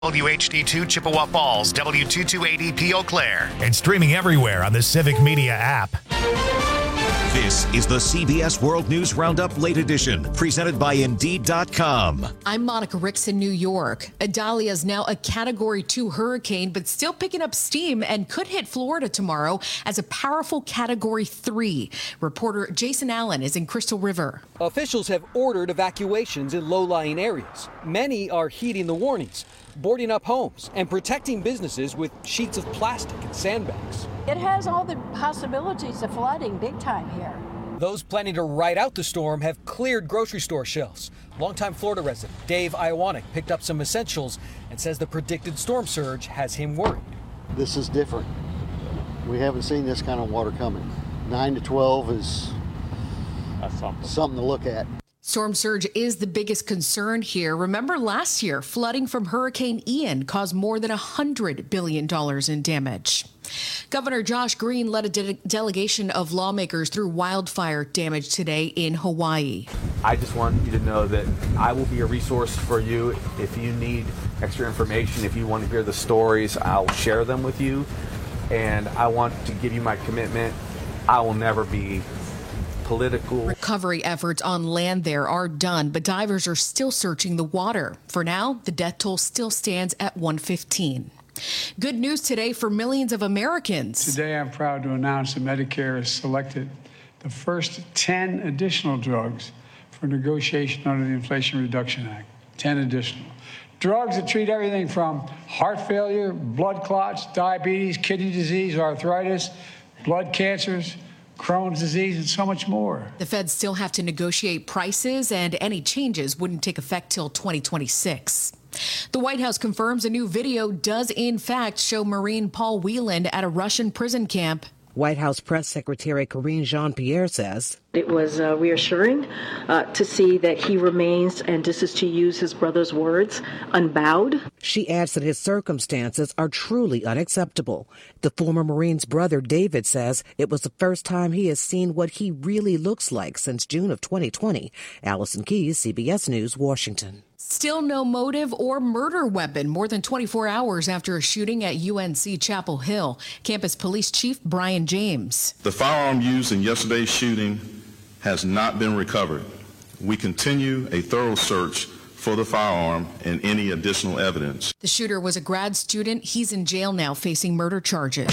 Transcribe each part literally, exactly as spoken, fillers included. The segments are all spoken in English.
W H D two Chippewa Falls, W two two eight zero P Eau Claire, and streaming everywhere on the Civic Media app. This is the C B S World News Roundup Late Edition, presented by Indeed dot com. I'm Monica Ricks in New York. Idalia is now a Category two hurricane, but still picking up steam and could hit Florida tomorrow as a powerful Category three. Reporter Jason Allen is in Crystal River. Officials have ordered evacuations in low-lying areas. Many are heeding the warnings, boarding up homes and protecting businesses with sheets of plastic and sandbags. It has all the possibilities of flooding big time here. Those planning to ride out the storm have cleared grocery store shelves. Longtime Florida resident Dave Iwanek picked up some essentials and says the predicted storm surge has him worried. This is different. We haven't seen this kind of water coming. nine to twelve is That's something. something to look at. Storm surge is the biggest concern here. Remember last year, flooding from Hurricane Ian caused more than one hundred billion dollars in damage. Governor Josh Green led a de- delegation of lawmakers through wildfire damage today in Hawaii. I just want you to know that I will be a resource for you. If you need extra information, if you want to hear the stories, I'll share them with you. And I want to give you my commitment. I will never be political. Recovery efforts on land there are done, but divers are still searching the water. For now, the death toll still stands at one fifteen. Good news today for millions of Americans. Today, I'm proud to announce that Medicare has selected the first ten additional drugs for negotiation under the Inflation Reduction Act. ten additional. Drugs that treat everything from heart failure, blood clots, diabetes, kidney disease, arthritis, blood cancers, Crohn's disease, and so much more. The feds still have to negotiate prices, and any changes wouldn't take effect till twenty twenty-six. The White House confirms a new video does in fact show Marine Paul Whelan at a Russian prison camp. White House Press Secretary Karine Jean-Pierre says it was uh, reassuring uh, to see that he remains, and this is to use his brother's words, unbowed. She adds that his circumstances are truly unacceptable. The former Marine's brother, David, says it was the first time he has seen what he really looks like since June of twenty twenty. Allison Keyes, C B S News, Washington. Still no motive or murder weapon more than twenty-four hours after a shooting at U N C Chapel Hill. Campus Police Chief Brian James. The firearm used in yesterday's shooting has not been recovered. We continue a thorough search for the firearm and any additional evidence. The shooter was a grad student. He's in jail now facing murder charges.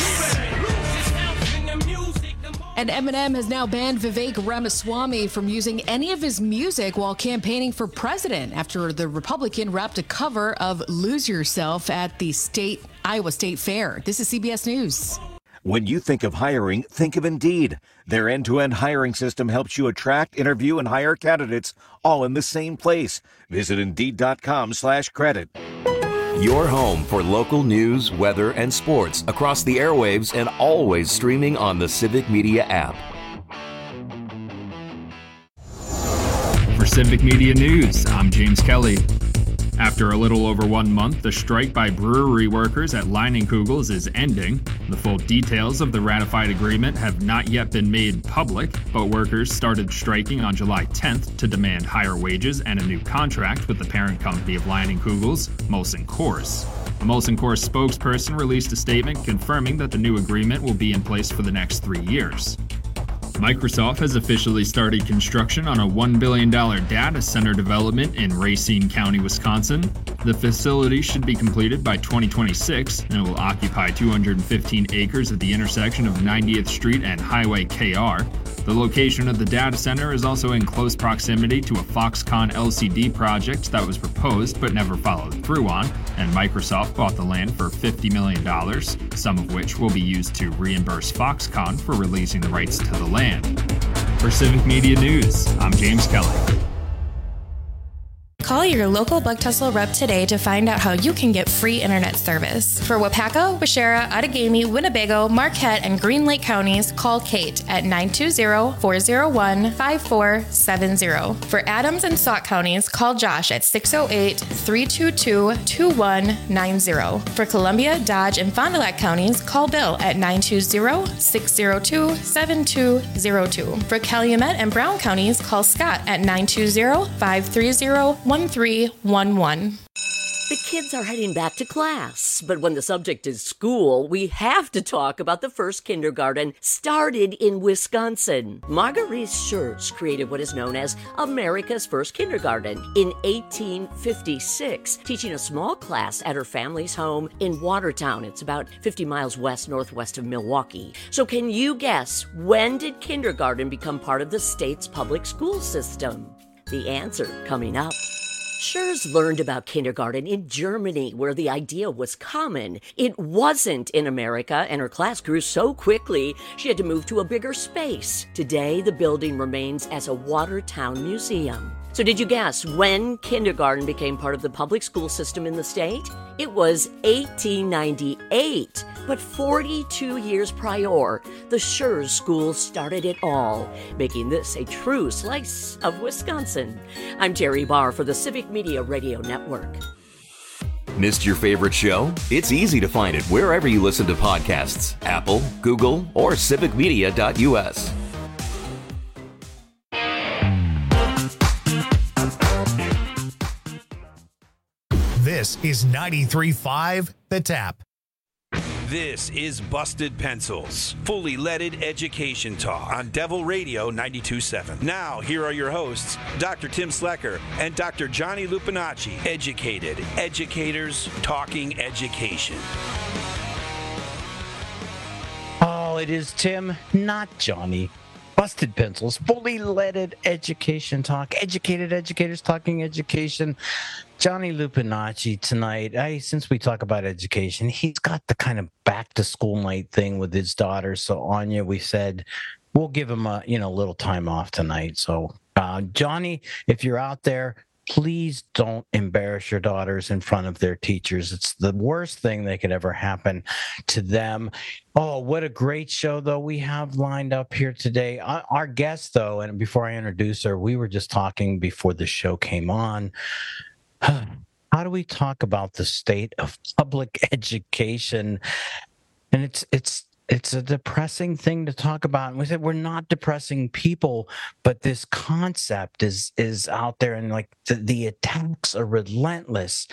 And Eminem has now banned Vivek Ramaswamy from using any of his music while campaigning for president after the Republican rapped a cover of Lose Yourself at the state Iowa State Fair. This is C B S News. When you think of hiring, think of Indeed. Their end-to-end hiring system helps you attract, interview, and hire candidates all in the same place. Visit Indeed.com slash credit. Your home for local news, weather, and sports across the airwaves and always streaming on the Civic Media app. For Civic Media News, I'm James Kelly. After a little over one month, the strike by brewery workers at Leinenkugel's is ending. The full details of the ratified agreement have not yet been made public, but workers started striking on July tenth to demand higher wages and a new contract with the parent company of Leinenkugel's, Molson Coors. A Molson Coors spokesperson released a statement confirming that the new agreement will be in place for the next three years. Microsoft has officially started construction on a one billion dollars data center development in Racine County, Wisconsin. The facility should be completed by twenty twenty-six and will occupy two hundred fifteen acres at the intersection of ninetieth Street and Highway K R. The location of the data center is also in close proximity to a Foxconn L C D project that was proposed but never followed through on, and Microsoft bought the land for fifty million dollars, some of which will be used to reimburse Foxconn for releasing the rights to the land. For Civic Media News, I'm James Kelly. Call your local Bug Tussle rep today to find out how you can get free internet service. For Wapaka, Washera, Outagamie, Winnebago, Marquette, and Green Lake counties, call Kate at nine two zero, four zero one, five four seven zero. For Adams and Sauk counties, call Josh at six oh eight, three two two, two one nine zero. For Columbia, Dodge, and Fond du Lac counties, call Bill at nine two zero, six zero two, seven two zero two. For Calumet and Brown counties, call Scott at nine two zero, five three zero, one three one one. The kids are heading back to class, but when the subject is school, we have to talk about the first kindergarten started in Wisconsin. Marguerite Schurz created what is known as America's first kindergarten in eighteen fifty-six, teaching a small class at her family's home in Watertown. It's about fifty miles west northwest of Milwaukee. So can you guess, when did kindergarten become part of the state's public school system? The answer coming up. Schurz learned about kindergarten in Germany, where the idea was common. It wasn't in America, and her class grew so quickly, she had to move to a bigger space. Today, the building remains as a Watertown museum. So did you guess when kindergarten became part of the public school system in the state? It was eighteen ninety-eight, but forty-two years prior, the Schurz School started it all, making this a true slice of Wisconsin. I'm Terry Barr for the Civic Media Radio Network. Missed your favorite show? It's easy to find it wherever you listen to podcasts. Apple, Google, or civic media dot u s. This is ninety-three point five The Tap. This is Busted Pencils, fully leaded education talk on Devil Radio ninety-two point seven. Now, here are your hosts, Doctor Tim Slecker and Doctor Johnny Lupinacci. Educated educators talking education. Oh, it is Tim, not Johnny. Busted Pencils, fully leaded education talk, educated educators talking education. Johnny Lupinacci tonight. I, since we talk about education, he's got the kind of back to school night thing with his daughter. So Anya, we said we'll give him a you know little time off tonight. So uh, Johnny, if you're out there, please don't embarrass your daughters in front of their teachers. It's the worst thing that could ever happen to them. Oh, what a great show, though, we have lined up here today. Our guest, though, and before I introduce her, we were just talking before the show came on. How do we talk about the state of public education? And it's it's It's a depressing thing to talk about. And we said we're not depressing people, but this concept is is out there, and like the, the attacks are relentless.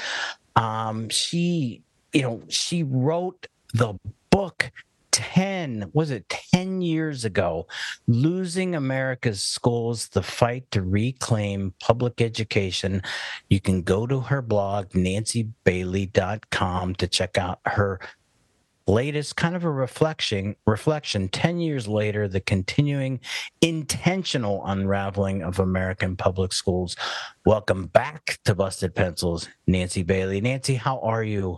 Um, she, you know, she wrote the book ten, was it ten years ago, Losing America's Schools, The Fight to Reclaim Public Education. You can go to her blog, nancy bailey dot com, to check out her latest kind of a reflection, reflection ten years later, the continuing intentional unraveling of American public schools. Welcome back to Busted Pencils, Nancy Bailey. Nancy, how are you?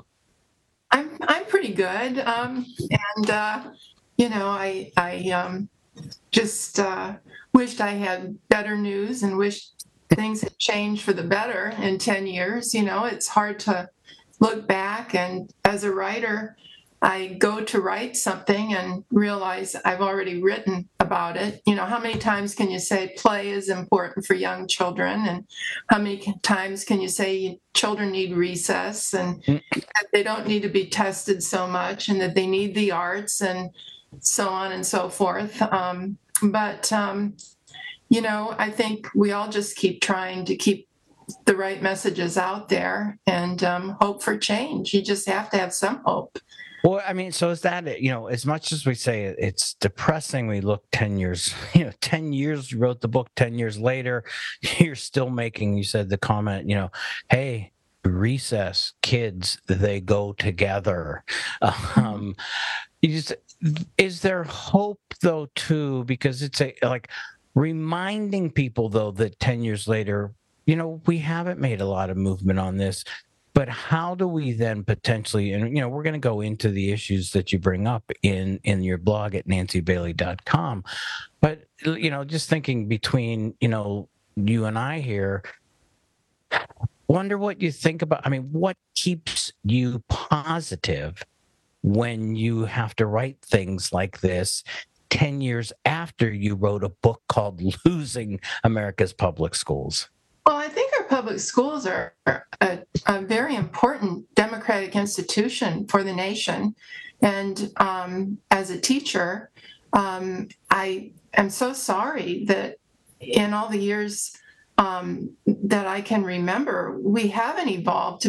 I'm I'm pretty good. Um, and, uh, you know, I, I um, just uh, wished I had better news and wished things had changed for the better in ten years. You know, it's hard to look back, and as a writer, I go to write something and realize I've already written about it. You know, how many times can you say play is important for young children? And how many times can you say children need recess and that they don't need to be tested so much and that they need the arts and so on and so forth. Um, but, um, you know, I think we all just keep trying to keep the right messages out there and um, hope for change. You just have to have some hope. Well, I mean, so is that, you know, as much as we say it's depressing, we look ten years, you know, ten years, you wrote the book, ten years later, you're still making, you said the comment, you know, hey, recess, kids, they go together. Um, you just, is there hope, though, too, because it's a, like, reminding people, though, that ten years later, you know, we haven't made a lot of movement on this. But how do we then potentially, and you know, we're going to go into the issues that you bring up in, in your blog at nancy bailey dot com. But, you know, just thinking between, you know, you and I here, wonder what you think about, I mean, what keeps you positive when you have to write things like this ten years after you wrote a book called Losing America's Public Schools? Well, I think our public schools are a, a very important democratic institution for the nation. And um, as a teacher, um, I am so sorry that in all the years um, that I can remember, we haven't evolved to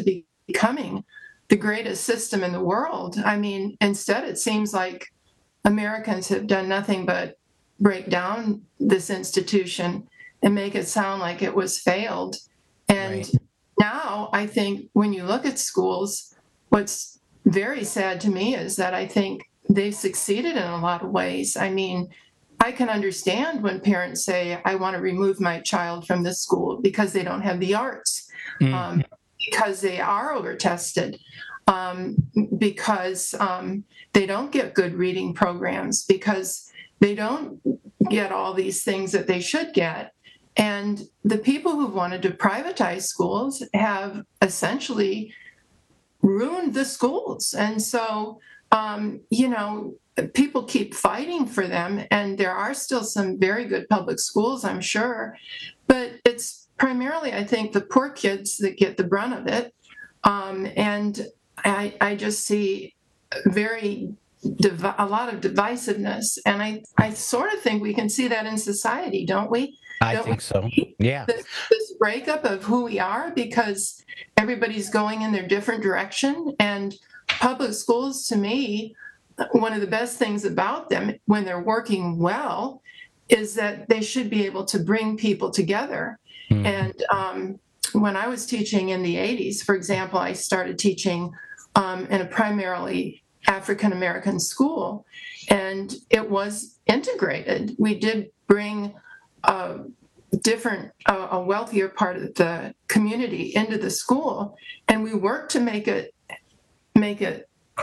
becoming the greatest system in the world. I mean, instead, it seems like Americans have done nothing but break down this institution and make it sound like it was failed. And right. now I think when you look at schools, what's very sad to me is that I think they've succeeded in a lot of ways. I mean, I can understand when parents say, I want to remove my child from this school because they don't have the arts, mm. um, because they are over-tested, um, because um, they don't get good reading programs, because they don't get all these things that they should get. And the people who've wanted to privatize schools have essentially ruined the schools. And so, um, you know, people keep fighting for them, and there are still some very good public schools, I'm sure, but it's primarily, I think, the poor kids that get the brunt of it. Um, and I, I just see very div- a lot of divisiveness, and I, I sort of think we can see that in society, don't we? I don't think we so. see Yeah. This, this breakup of who we are because everybody's going in their different direction, and public schools, to me, one of the best things about them when they're working well is that they should be able to bring people together. Mm. And um, when I was teaching in the eighties, for example, I started teaching um, in a primarily African-American school, and it was integrated. We did bring a different, uh, a wealthier part of the community into the school, and we worked to make it, make it,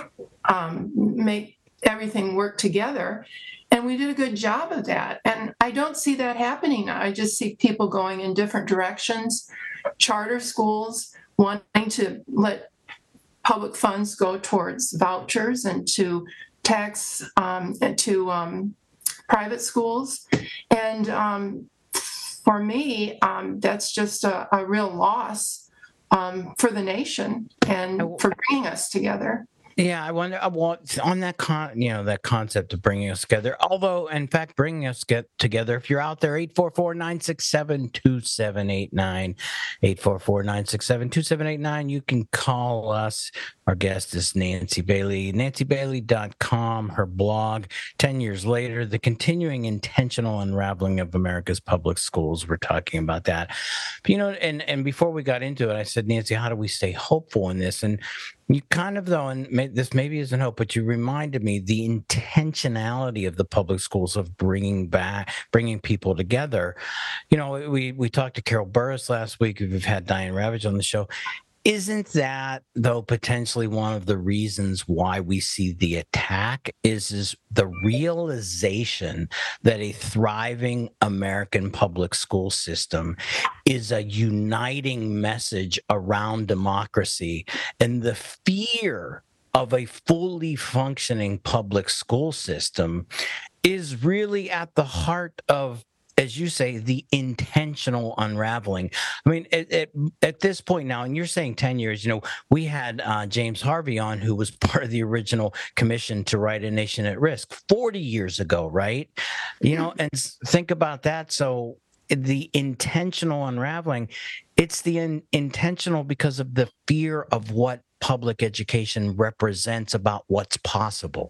Um, make everything work together. And we did a good job of that. And I don't see that happening now. I just see people going in different directions, charter schools wanting to let public funds go towards vouchers and to tax um, and to um, private schools. And um, for me, um, that's just a, a real loss um, for the nation and for bringing us together. Yeah, I wonder. I want on that con, you know, that concept of bringing us together. Although, in fact, bringing us get together. If you're out there, eight four four, nine six seven, two seven eight nine, eight four four, nine six seven, two seven eight nine. You can call us. Our guest is Nancy Bailey, nancy bailey dot com. Her blog. Ten years later, the continuing intentional unraveling of America's public schools. We're talking about that. But, you know, and and before we got into it, I said, Nancy, how do we stay hopeful in this? And you kind of, though, and may, this maybe isn't hope, but you reminded me the intentionality of the public schools of bringing back, bringing people together. You know, we we talked to Carol Burris last week. We've had Diane Ravage on the show. Isn't that, though, potentially one of the reasons why we see the attack is, is the realization that a thriving American public school system is a uniting message around democracy, and the fear of a fully functioning public school system is really at the heart of, as you say, the intentional unraveling. I mean, at, at, at this point now, and you're saying ten years, you know, we had uh, James Harvey on, who was part of the original commission to write A Nation at Risk forty years ago, right? You know, and think about that. So the intentional unraveling, it's the in, intentional because of the fear of what public education represents about what's possible.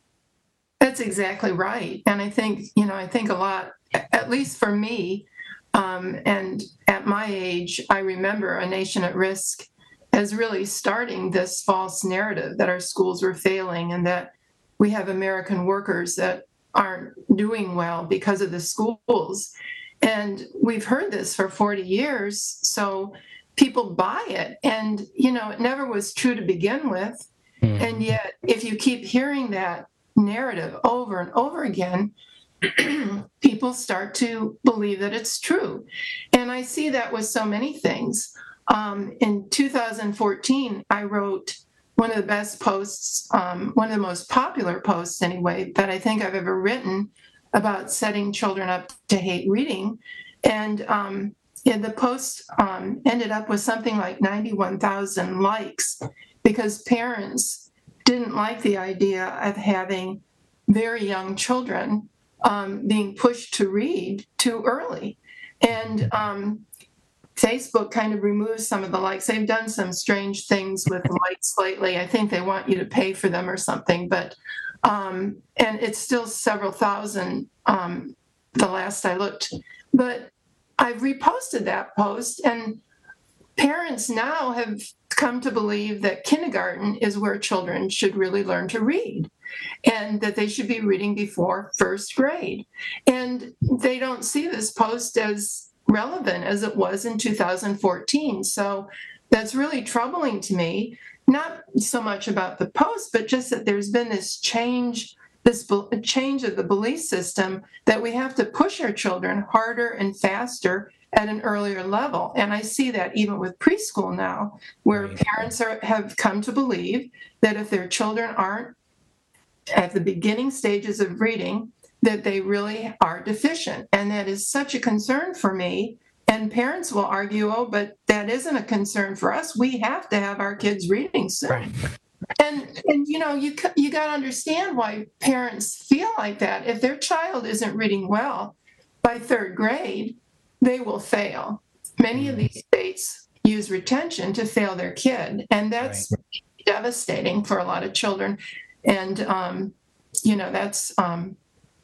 That's exactly right. And I think, you know, I think a lot, at least for me, um, and at my age, I remember A Nation at Risk as really starting this false narrative that our schools were failing and that we have American workers that aren't doing well because of the schools. And we've heard this for forty years, so people buy it. And, you know, it never was true to begin with. Mm. And yet, if you keep hearing that narrative over and over again, people start to believe that it's true. And I see that with so many things. Um, in two thousand fourteen, I wrote one of the best posts, um, one of the most popular posts anyway, that I think I've ever written about setting children up to hate reading. And um, yeah, the post um, ended up with something like ninety-one thousand likes because parents didn't like the idea of having very young children um, being pushed to read too early. And um, Facebook kind of removes some of the likes. They've done some strange things with likes lately. I think they want you to pay for them or something, but um, and it's still several thousand um, the last I looked. But I've reposted that post, and parents now have come to believe that kindergarten is where children should really learn to read, and that they should be reading before first grade. And they don't see this post as relevant as it was in two thousand fourteen. So that's really troubling to me, not so much about the post, but just that there's been this change, this be- change of the belief system that we have to push our children harder and faster at an earlier level. And I see that even with preschool now, where right. parents are, have come to believe that if their children aren't at the beginning stages of reading, that they really are deficient. And that is such a concern for me. And parents will argue, oh, but that isn't a concern for us. We have to have our kids reading soon. Right. And, and you know, you, you got to understand why parents feel like that. If their child isn't reading well by third grade, they will fail. Many of these states use retention to fail their kid. And that's right. devastating for a lot of children. And, um, you know, that's... Um,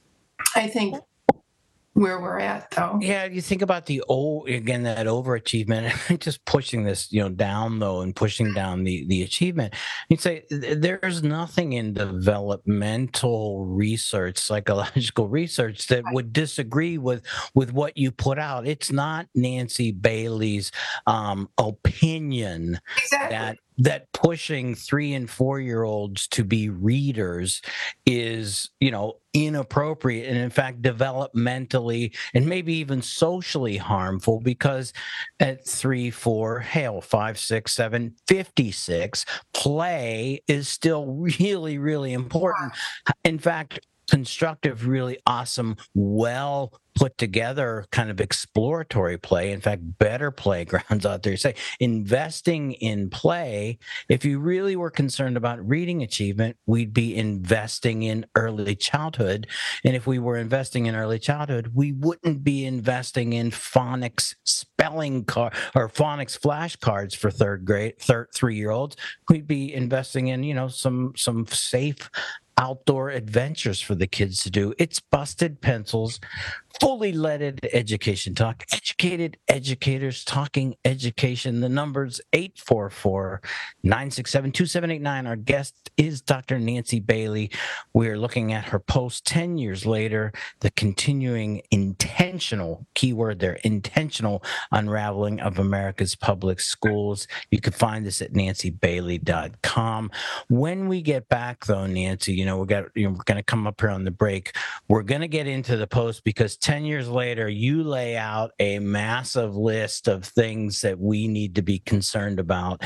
I think where we're at, though. Yeah, you think about the oh again that overachievement, just pushing this, you know, down though, and pushing down the the achievement. You'd say there's nothing in developmental research, psychological research, that would disagree with with what you put out. It's not Nancy Bailey's um, opinion exactly. that. that pushing three and four year olds to be readers is, you know, inappropriate, and in fact developmentally and maybe even socially harmful, because at three, four, hell, five, six, seven, fifty-six, play is still really, really important. In fact, constructive, really awesome, well put together kind of exploratory play, in fact, better playgrounds out there. Say investing in play. If you really were concerned about reading achievement, we'd be investing in early childhood. And if we were investing in early childhood, we wouldn't be investing in phonics spelling card or phonics flashcards for third grade, third three-year-olds. We'd be investing in, you know, some some safe outdoor adventures for the kids to do. It's Busted Pencils, fully leaded education talk, educated educators talking education. The number's eight four four, nine six seven, two seven eight nine. Our guest is Doctor Nancy Bailey. We're looking at her post ten years later, the continuing intentional, keyword there, intentional unraveling of America's public schools. You can find this at nancy bailey dot com. When we get back, though, Nancy, you know, we got, you know, we're going to come up here on the break. We're going to get into the post because ten years later, you lay out a massive list of things that we need to be concerned about.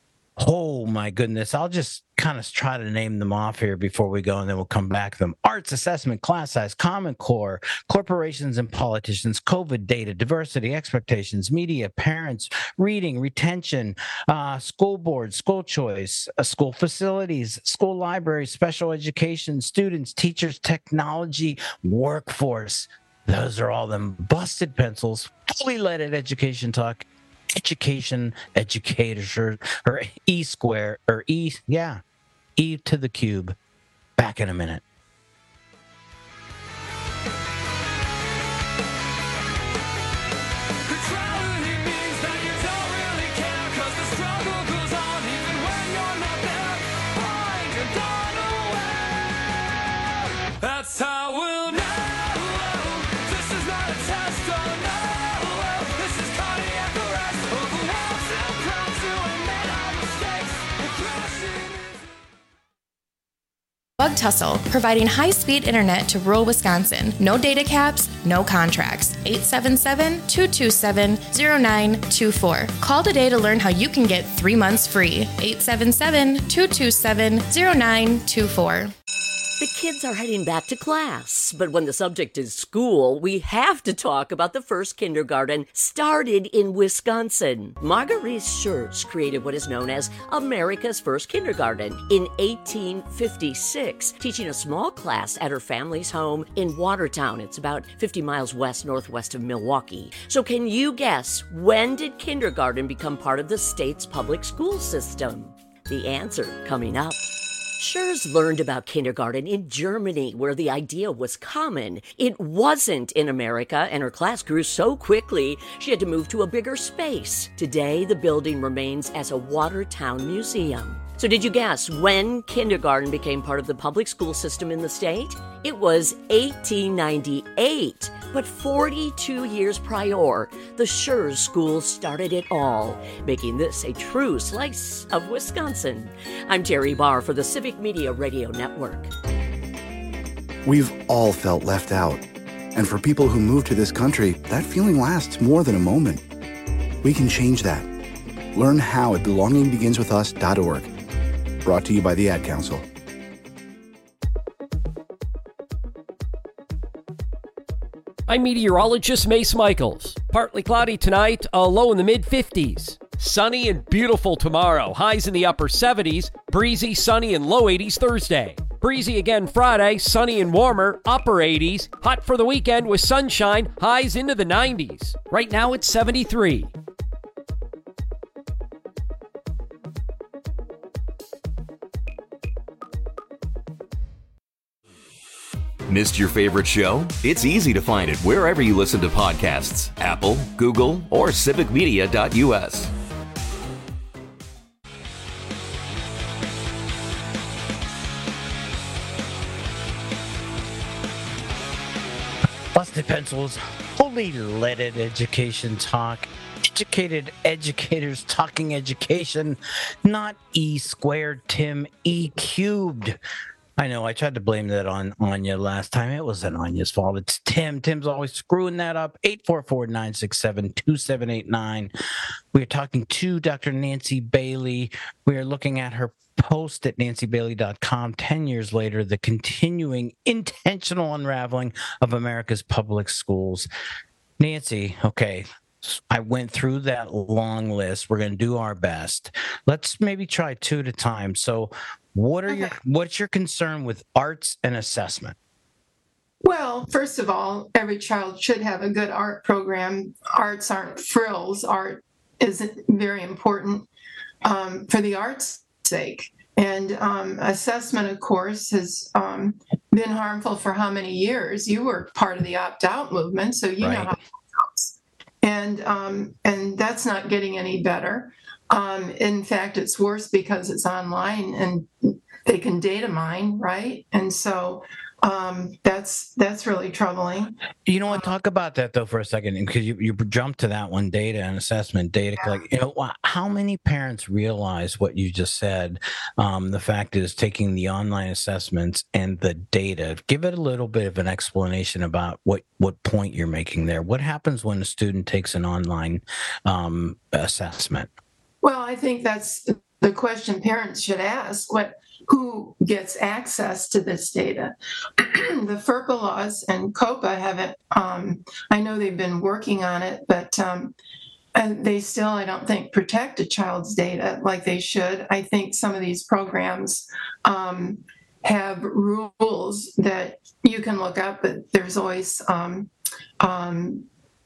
Oh, my goodness. I'll just kind of try to name them off here before we go, and then we'll come back to them. Arts assessment, class size, Common Core, corporations and politicians, COVID data, diversity, expectations, media, parents, reading, retention, uh, school board, school choice, uh, school facilities, school libraries, special education, students, teachers, technology, workforce. Those are all them busted pencils, fully leaded education talk. Education, educators, or, or E square, or E, yeah, E to the cube. Back in a minute. That's how we'll know. This is not a test, oh no. This is cardiac arrest. Overwhelmed and proud to have made our mistakes. The crashing is... Bug Tussle, providing high-speed internet to rural Wisconsin. No data caps, no contracts. eight seven seven, two two seven, zero nine two four. Call today to learn how you can get three months free. eight seven seven, two two seven, zero nine two four. The kids are heading back to class, but when the subject is school, we have to talk about the first kindergarten started in Wisconsin. Marguerite Scherz created what is known as America's first kindergarten in eighteen fifty-six, teaching a small class at her family's home in Watertown. It's about fifty miles west northwest of Milwaukee. So can you guess, when did kindergarten become part of the state's public school system? The answer coming up. Scherz learned about kindergarten in Germany, where the idea was common. It wasn't in America, and her class grew so quickly, she had to move to a bigger space. Today, the building remains as a Watertown museum. So did you guess when kindergarten became part of the public school system in the state? It was eighteen ninety-eight, but forty-two years prior, the Scherz School started it all, making this a true slice of Wisconsin. I'm Terry Barr for the Civic Media Radio Network. We've all felt left out. And for people who move to this country, that feeling lasts more than a moment. We can change that. Learn how at belonging begins with us dot org. Brought to you by the Ad Council. I'm meteorologist Mace Michaels. Partly cloudy tonight, a low in the mid fifties. Sunny and beautiful tomorrow, highs in the upper seventies. Breezy, sunny, and low eighties Thursday. Breezy again Friday, sunny and warmer, upper eighties. Hot for the weekend with sunshine, highs into the nineties. Right now it's seventy-three. Missed your favorite show? It's easy to find it wherever you listen to podcasts. Apple, Google, or civic media dot U S. Busted Pencils, fully leaded education talk. Educated educators talking education, not E squared, Tim, E cubed. I know, I tried to blame that on Anya last time. It wasn't Anya's fault. It's Tim. Tim's always screwing that up. eight four four, nine six seven, two seven eight nine. We are talking to Doctor Nancy Bailey. We are looking at her post at nancy bailey dot com, ten years later, the continuing intentional unraveling of America's public schools. Nancy, okay, I went through that long list. We're going to do our best. Let's maybe try two at a time. So what are Okay. your what's your concern with arts and assessment? Well, first of all, every child should have a good art program. Arts aren't frills. Art is very important um, for the art's sake. And um, assessment, of course, has um, been harmful for how many years? You were part of the opt-out movement, so you Right. know how it goes. And um, and that's not getting any better. Um, in fact, it's worse because it's online and they can data mine, right? And so um, that's that's really troubling. You know what? Talk about that though for a second, because you, you jumped to that one, data and assessment, data collect. You know, wh- how many parents realize what you just said? Um, the fact is, taking the online assessments and the data. Give it a little bit of an explanation about what what point you're making there. What happens when a student takes an online um, assessment? Well, I think that's the question parents should ask. What, who gets access to this data? The FERPA laws and COPA haven't, um, I know they've been working on it, but um, and they still, I don't think, protect a child's data like they should. I think some of these programs um, have rules that you can look up, but there's always um, um,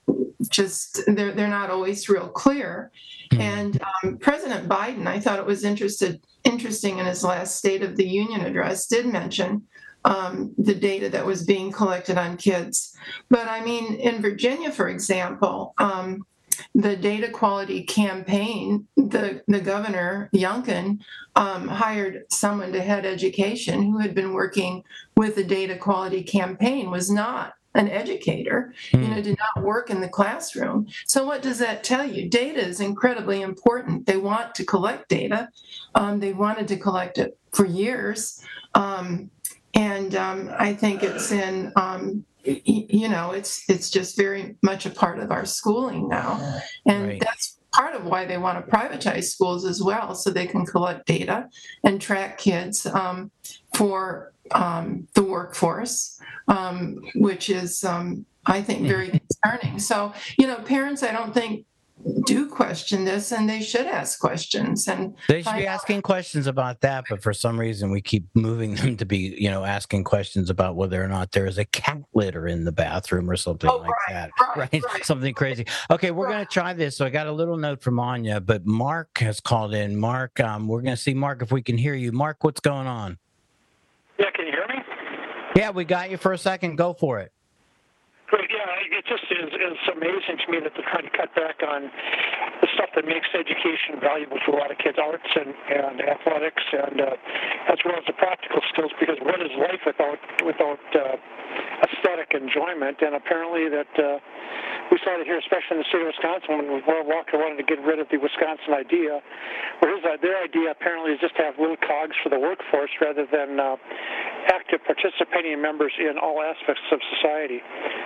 just, they're, they're not always real clear. And um, President Biden, I thought it was interested, interesting in his last State of the Union address, did mention um, the data that was being collected on kids. But I mean, in Virginia, for example, um, the data quality campaign, the, the governor, Youngkin, um, hired someone to head education who had been working with the data quality campaign, was not an educator, you know, did not work in the classroom. So what does that tell you? Data is incredibly important. They want to collect data. Um, they wanted to collect it for years. Um, and um, I think it's in, um, y- you know, it's it's just very much a part of our schooling now. And Right. that's part of why they want to privatize schools as well, so they can collect data and track kids um, for um, the workforce, um, which is, um, I think, very concerning. So, you know, parents, I don't think, do question this, and they should ask questions. And they should be asking questions about that, but for some reason we keep moving them to be, you know, asking questions about whether or not there is a cat litter in the bathroom or something oh, like right, that, right, right? right? Something crazy. Okay, we're right. going to try this. So I got a little note from Anya, but Mark has called in. Mark, um, we're going to see, Mark, if we can hear you. Mark, what's going on? Yeah, can you hear me? Yeah, we got you for a second. Go for it. Great. Yeah, it just is, is amazing to me that they're trying to cut back on the stuff that makes education valuable to a lot of kids, arts and, and athletics, and uh, as well as the practical skills. Because what is life without without uh, aesthetic enjoyment? And apparently that uh, we saw it here, especially in the state of Wisconsin, when World Walker wanted to get rid of the Wisconsin idea, where his their idea apparently is just to have little cogs for the workforce rather than uh, active participating members in all aspects of society.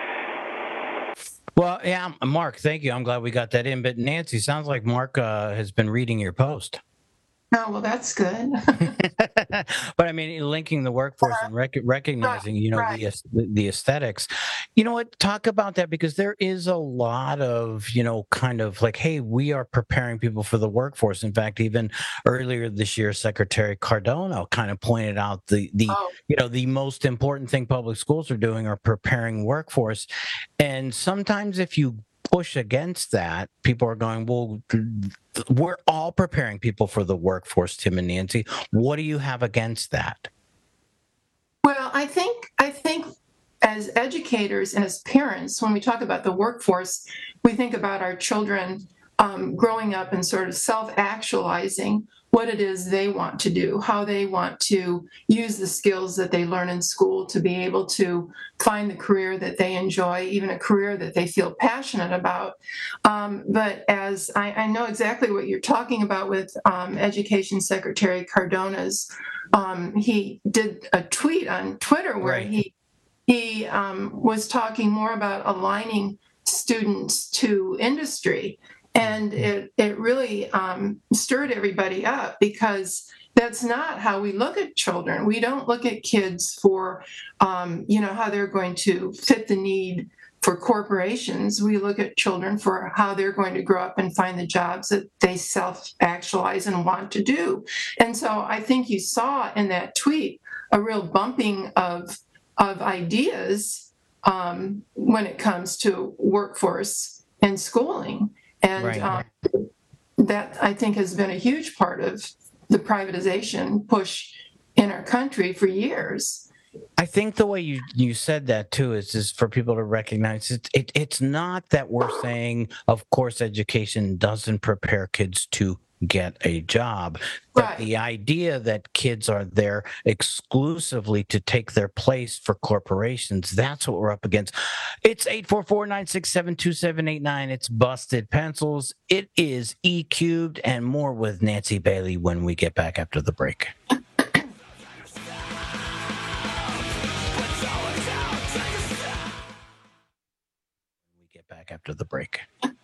Well, yeah, Mark, thank you. I'm glad we got that in. But Nancy, sounds like Mark uh, has been reading your post. Oh, well, that's good. But I mean, linking the workforce and rec- recognizing, you know, right. the the aesthetics. You know what? Talk about that, because there is a lot of, you know, kind of like, hey, we are preparing people for the workforce. In fact, even earlier this year, Secretary Cardona kind of pointed out the the oh. you know the most important thing public schools are doing are preparing workforce. And sometimes if you push against that, people are going, well, we're all preparing people for the workforce, Tim and Nancy. What do you have against that? Well, I think I think as educators and as parents, when we talk about the workforce, we think about our children um, growing up and sort of self-actualizing what it is they want to do, how they want to use the skills that they learn in school to be able to find the career that they enjoy, even a career that they feel passionate about. Um, but as I, I know exactly what you're talking about with um, Education Secretary Cardona's, um, he did a tweet on Twitter where right. he he um, was talking more about aligning students to industry. And it, it really um, stirred everybody up, because that's not how we look at children. We don't look at kids for, um, you know, how they're going to fit the need for corporations. We look at children for how they're going to grow up and find the jobs that they self-actualize and want to do. And so I think you saw in that tweet a real bumping of, of ideas um, when it comes to workforce and schooling. And right. um, that, I think, has been a huge part of the privatization push in our country for years. I think the way you, you said that, too, is just for people to recognize it, it. It's not that we're saying, of course, education doesn't prepare kids to get a job. But right. the idea that kids are there exclusively to take their place for corporations, that's what we're up against. It's eight four four, nine six seven, two seven eight nine. It's Busted Pencils. It is E Cubed, and more with Nancy Bailey when we get back after the break. When we get back after the break.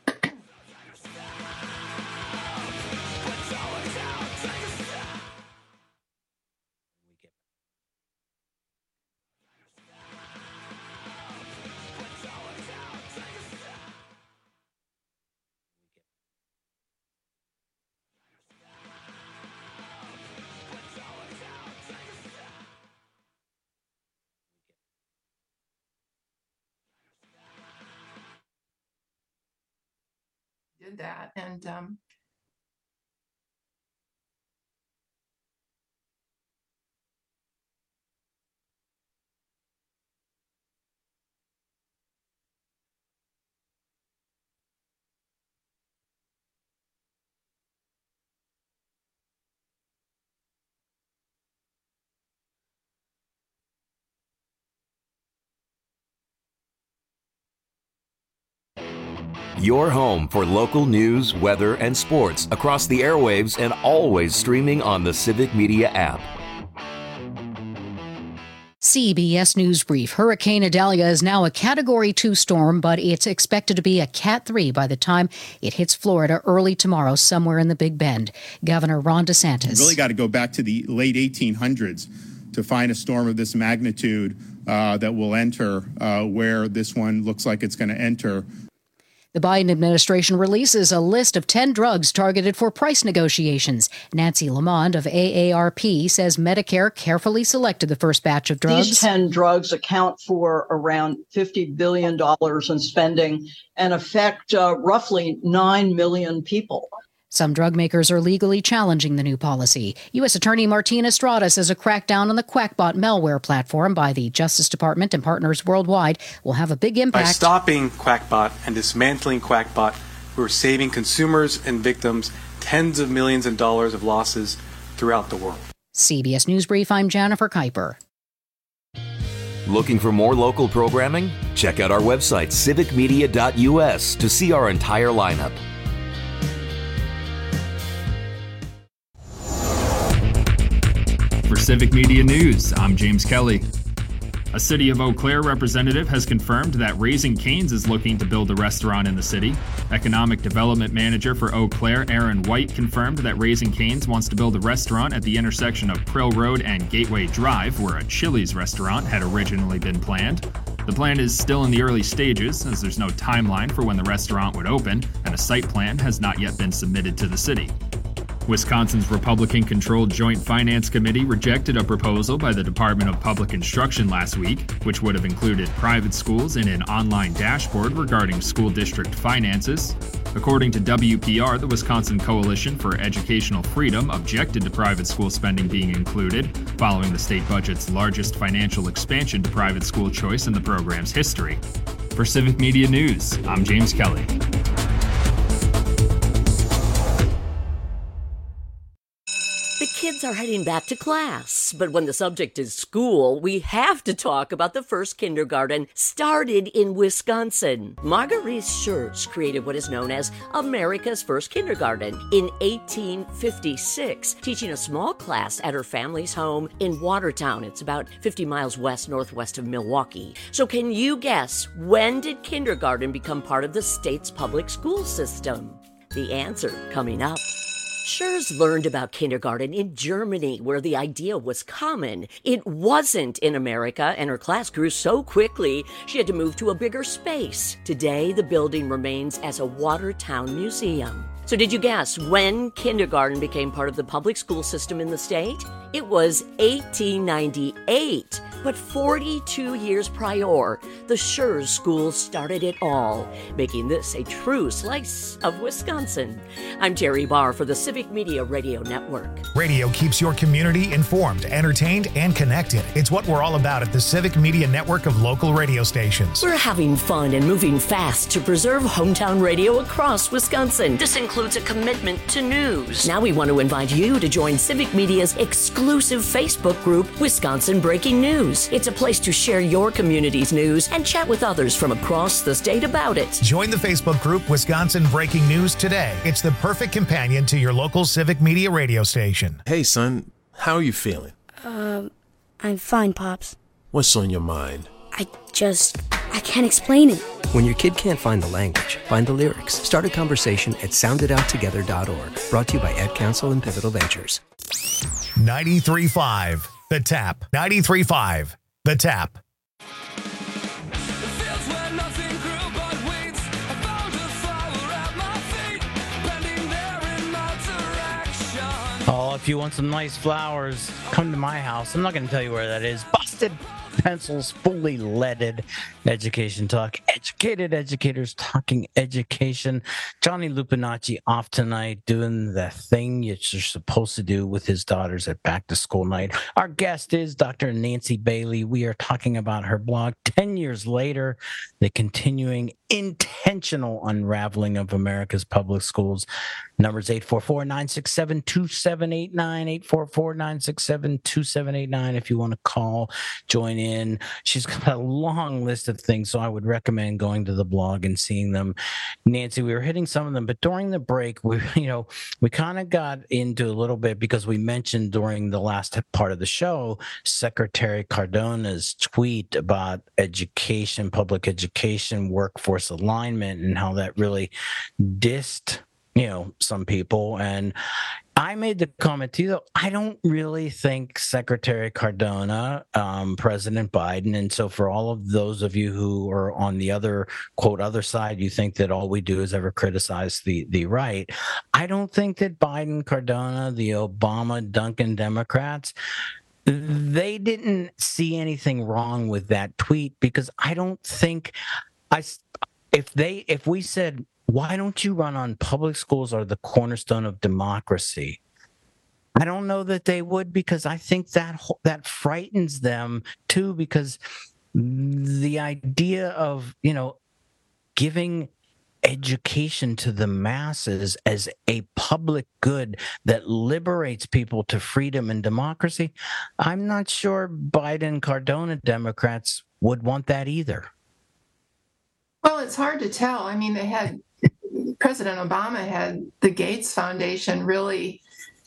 Did that, and um, Your home for local news, weather, and sports across the airwaves and always streaming on the Civic Media app. C B S News Brief. Hurricane Idalia is now a Category two storm, but it's expected to be a Cat three by the time it hits Florida early tomorrow, somewhere in the Big Bend. Governor Ron DeSantis. You really got to go back to the late eighteen hundreds to find a storm of this magnitude uh, that will enter uh, where this one looks like it's going to enter. The Biden administration releases a list of ten drugs targeted for price negotiations. Nancy Lamond of A A R P says Medicare carefully selected the first batch of drugs. These ten drugs account for around fifty billion dollars in spending and affect uh, roughly nine million people. Some drug makers are legally challenging the new policy. U S Attorney Martina Estrada says a crackdown on the Quackbot malware platform by the Justice Department and partners worldwide will have a big impact. By stopping Quackbot and dismantling Quackbot, we're saving consumers and victims tens of millions of dollars of losses throughout the world. C B S News Brief, I'm Jennifer Kuiper. Looking for more local programming? Check out our website, civic media dot U S, to see our entire lineup. For Civic Media News, I'm James Kelly. A City of Eau Claire representative has confirmed that Raising Cane's is looking to build a restaurant in the city. Economic Development Manager for Eau Claire, Aaron White, confirmed that Raising Cane's wants to build a restaurant at the intersection of Prill Road and Gateway Drive, where a Chili's restaurant had originally been planned. The plan is still in the early stages, as there's no timeline for when the restaurant would open, and a site plan has not yet been submitted to the city. Wisconsin's Republican-controlled Joint Finance Committee rejected a proposal by the Department of Public Instruction last week, which would have included private schools in an online dashboard regarding school district finances. According to W P R, the Wisconsin Coalition for Educational Freedom objected to private school spending being included, following the state budget's largest financial expansion to private school choice in the program's history. For Civic Media News, I'm James Kelly. The kids are heading back to class, but when the subject is school, we have to talk about the first kindergarten started in Wisconsin. Marguerite Schertz created what is known as America's first kindergarten in eighteen fifty-six, teaching a small class at her family's home in Watertown. It's about fifty miles west northwest of Milwaukee. So can you guess, when did kindergarten become part of the state's public school system? The answer coming up. Schertz learned about kindergarten in Germany, where the idea was common. It wasn't in America, and her class grew so quickly she had to move to a bigger space. Today, the building remains as a Watertown museum. So did you guess when kindergarten became part of the public school system in the state? It was eighteen ninety-eight, but forty-two years prior, the Schertz School started it all, making this a true slice of Wisconsin. I'm Terry Barr for the Civic Media Radio Network. Radio keeps your community informed, entertained, and connected. It's what we're all about at the Civic Media Network of local radio stations. We're having fun and moving fast to preserve hometown radio across Wisconsin. This includes a commitment to news. Now we want to invite you to join Civic Media's exclusive Facebook group, Wisconsin Breaking News. It's a place to share your community's news and chat with others from across the state about it. Join the Facebook group Wisconsin Breaking News today. It's the perfect companion to your local Civic Media radio station. Hey, son, how are you feeling? Um, I'm fine, Pops. What's on your mind? I just, I can't explain it. When your kid can't find the language, find the lyrics. Start a conversation at sound it out together dot org. Brought to you by Ed Council and Pivotal Ventures. ninety-three point five The Tap. ninety-three point five The Tap. Oh, if you want some nice flowers, come to my house. I'm not going to tell you where that is. Busted Pencils, fully leaded education talk. Educated educators talking education. Johnny Lupinacci off tonight doing the thing you're supposed to do with his daughters at back to school night. Our guest is Doctor Nancy Bailey. We are talking about her blog, ten years Later, the continuing intentional unraveling of America's public schools. Numbers eight four four, nine six seven, two seven eight eight nine, eight four four, nine six seven, two seven eight nine if you want to call, join in. She's got a long list of things, so I would recommend going to the blog and seeing them. Nancy, we were hitting some of them, but during the break, we you know, we kind of got into a little bit because we mentioned during the last part of the show, Secretary Cardona's tweet about education, public education, workforce alignment, and how that really dissed, you know, some people. And I made the comment too, though, I don't really think Secretary Cardona, um, President Biden, and so for all of those of you who are on the other, quote, other side, you think that all we do is ever criticize the, the right. I don't think that Biden, Cardona, the Obama, Duncan Democrats, they didn't see anything wrong with that tweet, because I don't think I, if they, if we said, why don't you run on public schools are the cornerstone of democracy? I don't know that they would, because I think that that frightens them too, because the idea of, you know, giving education to the masses as a public good that liberates people to freedom and democracy, I'm not sure Biden, Cardona Democrats would want that either. Well, it's hard to tell. I mean, they had President Obama had the Gates Foundation really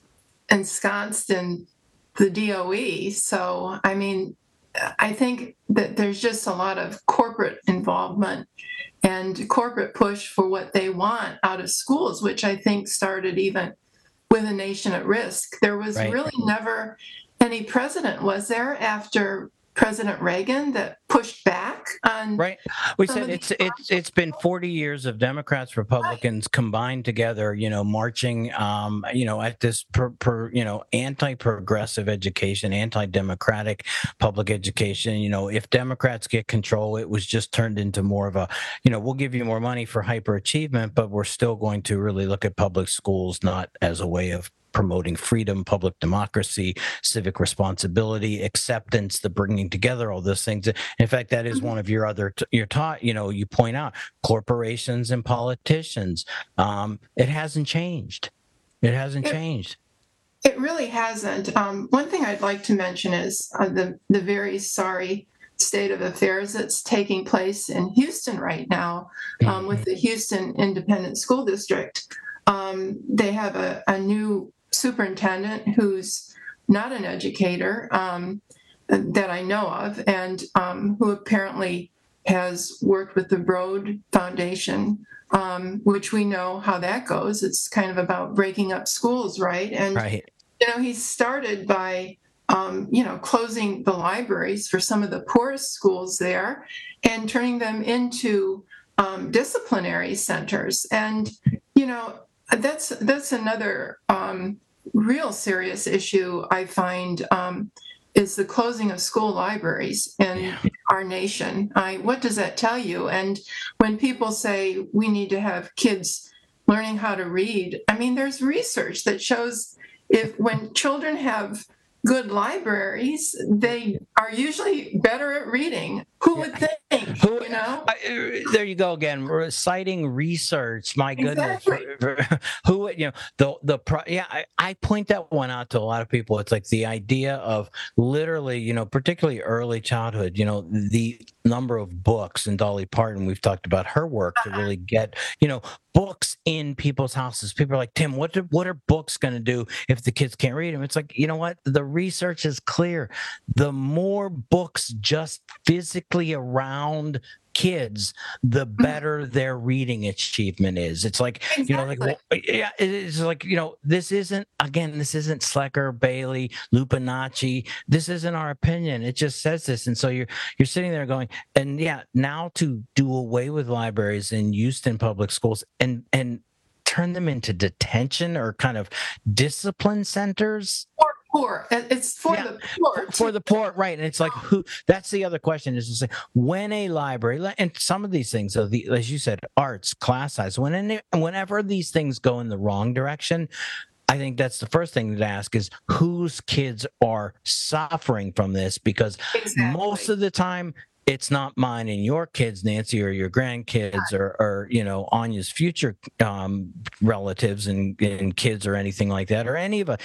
ensconced in the D O E. So, I mean, I think that there's just a lot of corporate involvement and corporate push for what they want out of schools, which I think started even with A Nation at Risk. There was Right. really never any president, was there, after President Reagan, that pushed back on right. We some said of it's these it's it's been forty years of Democrats, Republicans right. combined together, you know, marching, um, you know, at this per, per you know anti-progressive education, anti-democratic public education. You know, if Democrats get control, it was just turned into more of a, you know, we'll give you more money for hyperachievement, but we're still going to really look at public schools not as a way of promoting freedom, public democracy, civic responsibility, acceptance, the bringing together, all those things. In fact, that is one of your other, your taught, you know, you point out corporations and politicians. Um, it hasn't changed. It hasn't it, changed. It really hasn't. Um, one thing I'd like to mention is uh, the, the very sorry state of affairs that's taking place in Houston right now um, mm-hmm. with the Houston Independent School District. Um, they have a, a new superintendent who's not an educator um, that I know of, and um, who apparently has worked with the Broad Foundation, um, which we know how that goes. It's kind of about breaking up schools, right? And right. you know, he started by um, you know closing the libraries for some of the poorest schools there and turning them into um, disciplinary centers, and you know. That's that's another um, real serious issue I find um, is the closing of school libraries in yeah. our nation. I, what does that tell you? And when people say we need to have kids learning how to read, I mean, there's research that shows if when children have good libraries, they are usually better at reading. Who would think? Who, you know? I, there you go again. We're citing research. My goodness. Exactly. For, for, who you know the the pro, yeah. I, I point that one out to a lot of people. It's like the idea of literally, you know, particularly early childhood. You know, the number of books, and Dolly Parton. We've talked about her work to really get, you know, books in people's houses. People are like, Tim, what do, what are books going to do if the kids can't read them? It's like, you know what? The research is clear. The more books just physically around kids, the better their reading achievement is. It's like, exactly. you know, like, well, yeah, it's like, you know, this isn't, again, this isn't Slecker, Bailey, Lupinacci. This isn't our opinion. It just says this. And so you're, you're sitting there going, and yeah, now to do away with libraries in Houston public schools and, and turn them into detention or kind of discipline centers. Or poor. It's for yeah, the poor. For, for the poor, right. And it's like, who, that's the other question is to say, when a library, and some of these things, so the, as you said, arts, class size, when any, whenever these things go in the wrong direction, I think that's the first thing to ask is whose kids are suffering from this, because exactly. most of the time, it's not mine and your kids, Nancy, or your grandkids, or, or you know, Anya's future um, relatives and, and kids or anything like that, or any of us.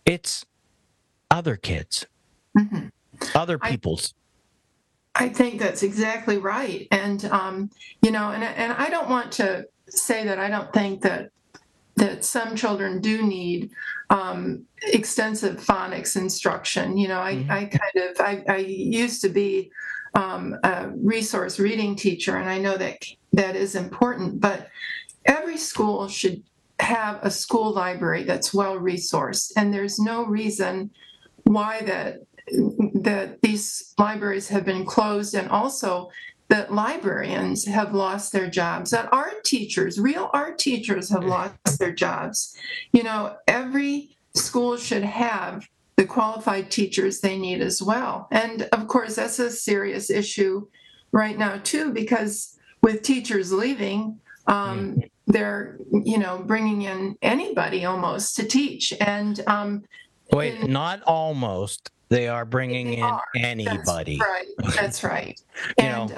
It's other kids, Mm-hmm. other people's. I think that's exactly right. And, um, you know, and, and I don't want to say that I don't think that that some children do need um, extensive phonics instruction. You know, I, mm-hmm. I kind of, I, I used to be um, a resource reading teacher, and I know that that is important, but every school should have a school library that's well resourced, and there's no reason why that that these libraries have been closed, and also that librarians have lost their jobs, that art teachers, real art teachers have lost their jobs. You know, every school should have the qualified teachers they need as well. And of course, that's a serious issue right now too, because with teachers leaving, um, they're, you know, bringing in anybody almost to teach. And um, wait, in, not almost. They are bringing they in are. anybody. That's right. That's right. And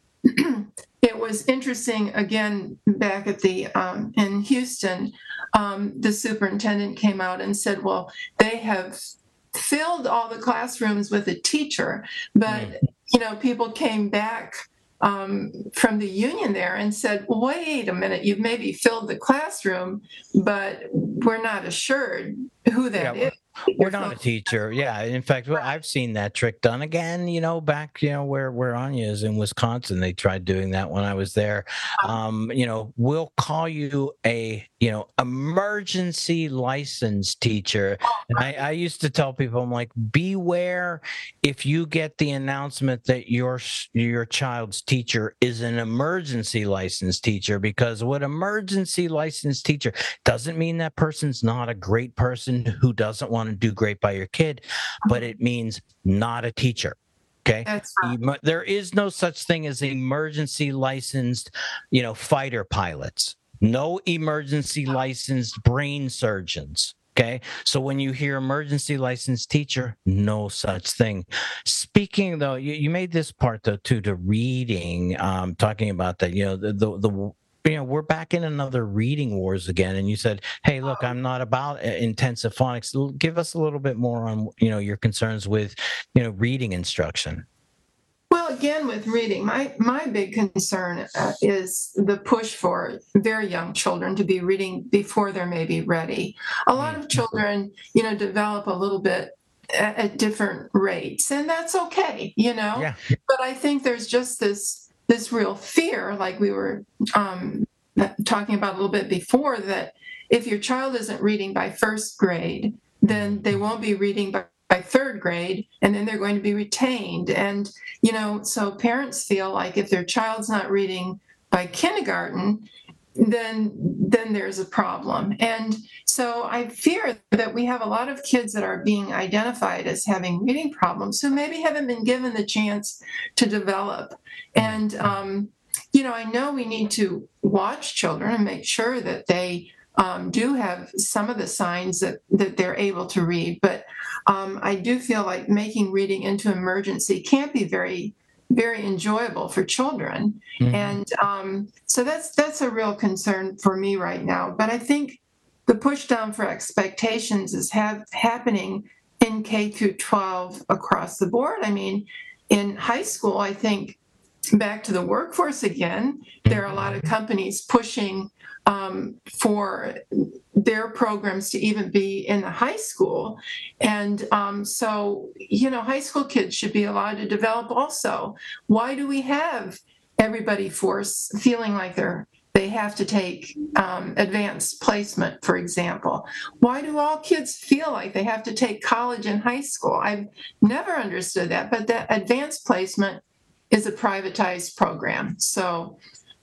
um, it was interesting, again, back at the um, in Houston, um, the superintendent came out and said, well, they have filled all the classrooms with a teacher, but, mm. you know, people came back um, from the union there and said, wait a minute, you've maybe filled the classroom, but we're not assured who that yeah, is. We're not a teacher. Yeah. In fact, I've seen that trick done again, you know, back, you know, where, where Anya is in Wisconsin. They tried doing that when I was there. Um, you know, we'll call you a, you know, emergency licensed teacher. And I, I used to tell people, I'm like, beware if you get the announcement that your, your child's teacher is an emergency licensed teacher, because what emergency licensed teacher doesn't mean that person's not a great person who doesn't want to do great by your kid, but it means not a teacher. Okay. That's right. There is no such thing as emergency licensed, you know, fighter pilots, no emergency licensed brain surgeons. Okay. So when you hear emergency licensed teacher, no such thing. Speaking though, you, you made this part though, too, to reading, um, talking about that, you know, the, the, the you know, we're back in another reading wars again. And you said, hey, look, I'm not about intensive phonics. Give us a little bit more on, you know, your concerns with, you know, reading instruction. Well, again, with reading, my, my big concern uh, is the push for very young children to be reading before they're maybe ready. A lot of children, you know, develop a little bit at, at different rates, and that's okay, you know. Yeah. But I think there's just this this real fear, like we were um, talking about a little bit before, that if your child isn't reading by first grade, then they won't be reading by, by third grade, and then they're going to be retained. And, you know, so parents feel like if their child's not reading by kindergarten, then then there's a problem. And so I fear that we have a lot of kids that are being identified as having reading problems who maybe haven't been given the chance to develop. And, um, you know, I know we need to watch children and make sure that they um, do have some of the signs that, that they're able to read. But um, I do feel like making reading into emergency can't be very very enjoyable for children. Mm-hmm. And um, so that's that's a real concern for me right now. But I think the push down for expectations is have, happening in K through twelve across the board. I mean, in high school, I think, back to the workforce again, there are a lot of companies pushing um, for their programs to even be in the high school. And um, so, you know, high school kids should be allowed to develop also. Why do we have everybody force feeling like they're they have to take um, advanced placement, for example? Why do all kids feel like they have to take college and high school? I've never understood that, but that advanced placement is a privatized program. So,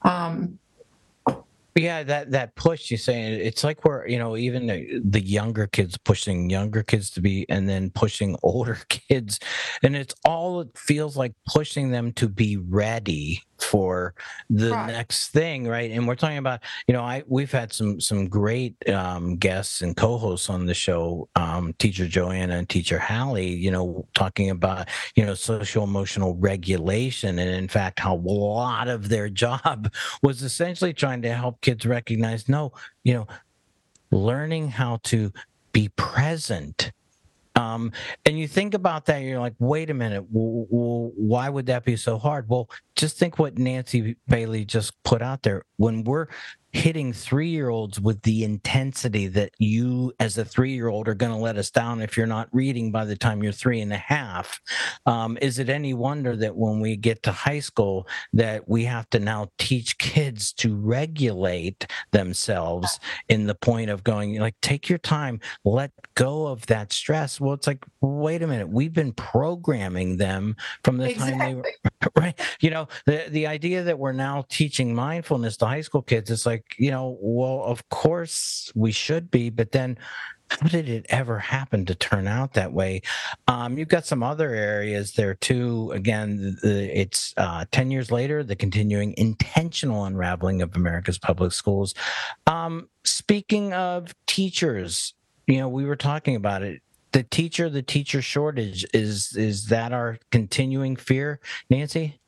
um, yeah, that, that push, you're saying, it's like we're, you know, even the, the younger kids pushing younger kids to be, and then pushing older kids. And it's all, it feels like pushing them to be ready for the right. next thing, right? And we're talking about, you know, I we've had some some great um, guests and co-hosts on the show, um, Teacher Joanna and Teacher Hallie, you know, talking about, you know, social emotional regulation, and in fact, how a lot of their job was essentially trying to help kids recognize, no, you know, learning how to be present. Um, and you think about that, you're like, wait a minute, w- w- why would that be so hard? Well, just think what Nancy Bailey just put out there. When we're hitting three-year-olds with the intensity that you as a three-year-old are going to let us down if you're not reading by the time you're three and a half, um, is it any wonder that when we get to high school that we have to now teach kids to regulate themselves in the point of going, like, take your time, let go of that stress? Well, it's like, wait a minute, we've been programming them from the Exactly. time they were, right? You know, the, the idea that we're now teaching mindfulness to high school kids, it's like, you know, well, of course we should be, but then how did it ever happen to turn out that way? Um, you've got some other areas there too. Again, the, it's uh, ten years later, the continuing intentional unraveling of America's public schools. Um, speaking of teachers, you know, we were talking about it. The teacher, the teacher shortage, is is that our continuing fear, Nancy?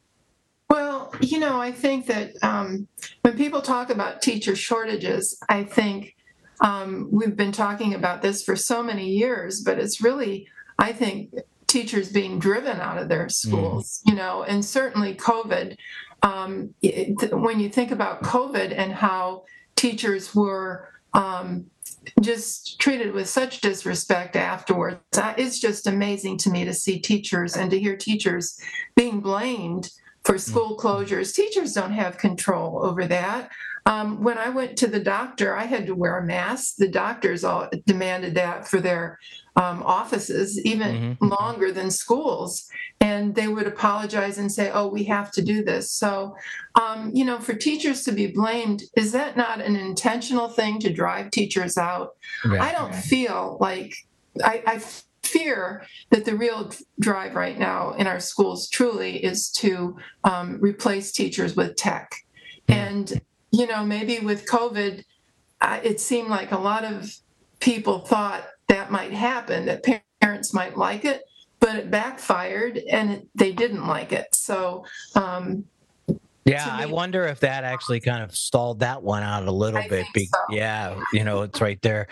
Well, you know, I think that um, when people talk about teacher shortages, I think um, we've been talking about this for so many years, but it's really, I think, teachers being driven out of their schools, mm. you know, and certainly COVID. Um, it, when you think about COVID and how teachers were um, just treated with such disrespect afterwards, it's just amazing to me to see teachers and to hear teachers being blamed for school closures. Teachers don't have control over that. Um, when I went to the doctor, I had to wear a mask. The doctors all demanded that for their um, offices, even mm-hmm. longer than schools. And they would apologize and say, oh, we have to do this. So, um, you know, for teachers to be blamed, is that not an intentional thing to drive teachers out? Right. I don't feel like I, I fear that the real drive right now in our schools truly is to um, replace teachers with tech. And, you know, maybe with COVID, uh, it seemed like a lot of people thought that might happen, that parents might like it, but it backfired and it, they didn't like it. So, um, yeah, I wonder if that actually kind of stalled that one out a little I bit. think so. Yeah, you know, it's right there.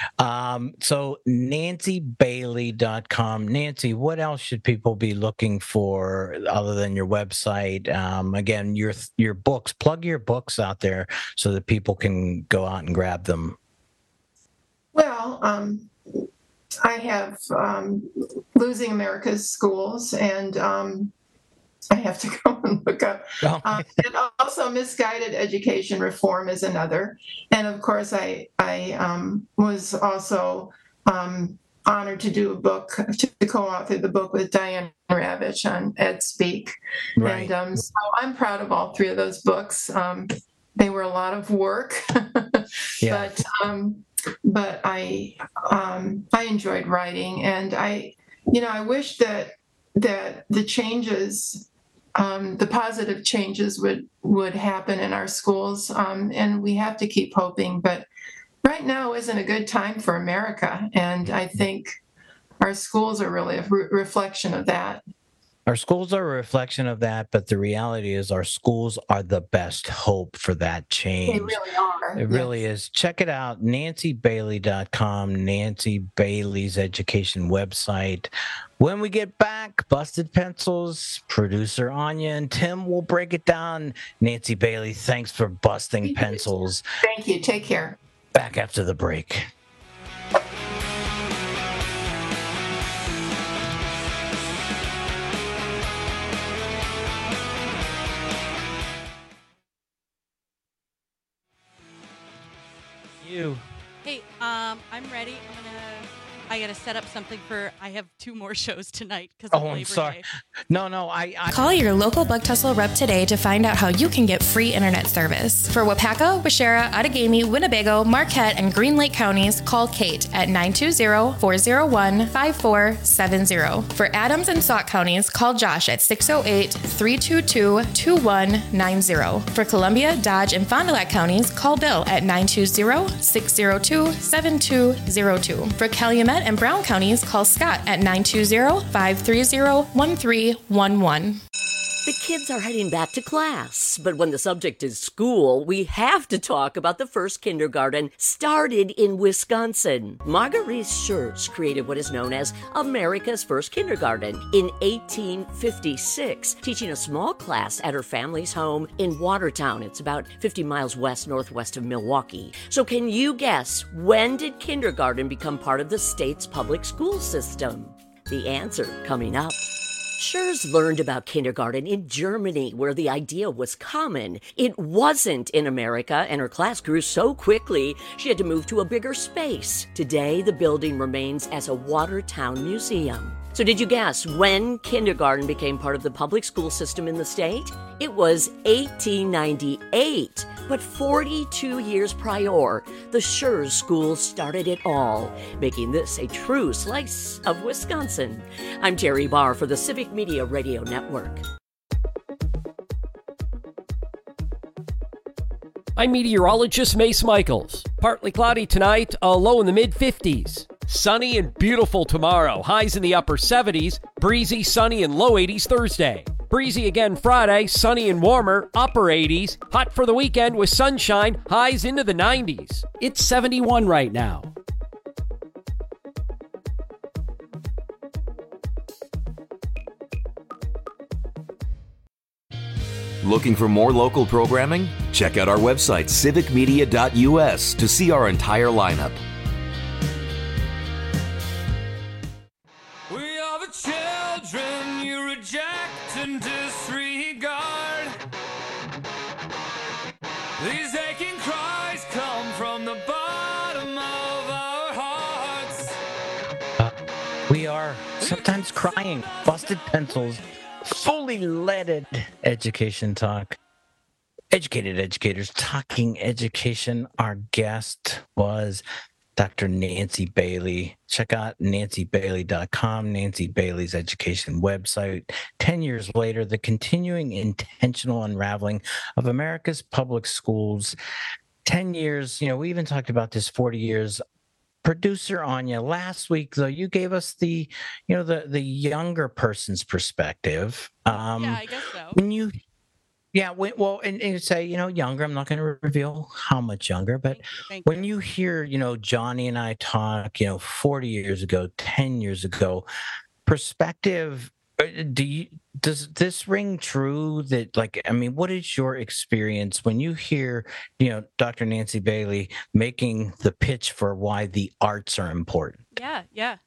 Um, so nancy bailey dot com. Nancy, what else should people be looking for other than your website? Um, again, your your books. Plug your books out there so that people can go out and grab them. Well, um, I have um, Losing America's Schools, and um, I have to go and look up. Oh. Um, and also Misguided Education Reform is another. And of course, I I um, was also um, honored to do a book, to co-author the book with Diane Ravitch on EdSpeak. Right. And um, so I'm proud of all three of those books. Um, they were a lot of work, yeah. but um, but I um, I enjoyed writing, and I you know I wish that that the changes. Um, the positive changes would, would happen in our schools, um, and we have to keep hoping. But right now isn't a good time for America, and I think our schools are really a re- reflection of that. Our schools are a reflection of that, but the reality is our schools are the best hope for that change. They really are. It yes. really is. Check it out, nancy bailey dot com, Nancy Bailey's education website. When we get back, Busted Pencils, producer Anya and Tim will break it down. Nancy Bailey, thanks for busting pencils. Thank you. Take care. Back after the break. You. Hey, um, I'm ready. I'm gonna. I gotta set up something for. I have two more shows tonight because oh, of Labor I'm sorry. Day. No, no. I, I call your local Bug Tussle rep today to find out how you can get free internet service for Wapaka, Washera, Outagamie, Winnebago, Marquette, and Green Lake counties. Call Kate at nine two zero, four zero one, five four seven zero. For Adams and Sauk counties, call Josh at six zero eight, three two two, two one nine zero. For Columbia, Dodge, and Fond du Lac counties, call Bill at nine two zero, six zero two, seven two zero two. For Calumet and Brown counties, call Scott at nine two zero, five three zero, one three one one. The kids are heading back to class, but when the subject is school, we have to talk about the first kindergarten started in Wisconsin. Marguerite Schertz created what is known as America's first kindergarten in eighteen fifty-six, teaching a small class at her family's home in Watertown. It's about fifty miles west northwest of Milwaukee. So can you guess, when did kindergarten become part of the state's public school system? The answer coming up. Schertz learned about kindergarten in Germany, where the idea was common. It wasn't in America, and her class grew so quickly, she had to move to a bigger space. Today, the building remains as a Watertown museum. So did you guess when kindergarten became part of the public school system in the state? It was eighteen ninety-eight. But forty-two years prior, the Schertz School started it all, making this a true slice of Wisconsin. I'm Terry Barr for the Civic Media Radio Network. I'm meteorologist Mace Michaels. Partly cloudy tonight, a low in the mid fifties. Sunny and beautiful tomorrow, highs in the upper seventies. Breezy, sunny, and low eighties Thursday. Breezy again Friday, sunny and warmer, upper eighties. Hot for the weekend with sunshine, highs into the nineties. It's seventy-one right now. Looking for more local programming? Check out our website, civic media dot u s, to see our entire lineup. We are the children you reject and disregard. These aching cries come from the bottom of our hearts. Uh, we are sometimes crying. Busted Pencils, fully leaded education talk. Educated educators talking education. Our guest was Doctor Nancy Bailey. Check out nancy bailey dot com, Nancy Bailey's education website. Ten years later, the continuing intentional unraveling of America's public schools. Ten years, you know, we even talked about this, forty years. Producer Anya, last week, though, you gave us the, you know, the, the younger person's perspective. Um, yeah, I guess so. When you... Yeah, when, well, and, and you say, you know, younger, I'm not going to reveal how much younger, but Thank you, thank when you hear, you know, Johnny and I talk, you know, forty years ago, ten years ago, perspective, do you, does this ring true that, like, I mean, what is your experience when you hear, you know, Doctor Nancy Bailey making the pitch for why the arts are important? Yeah, yeah.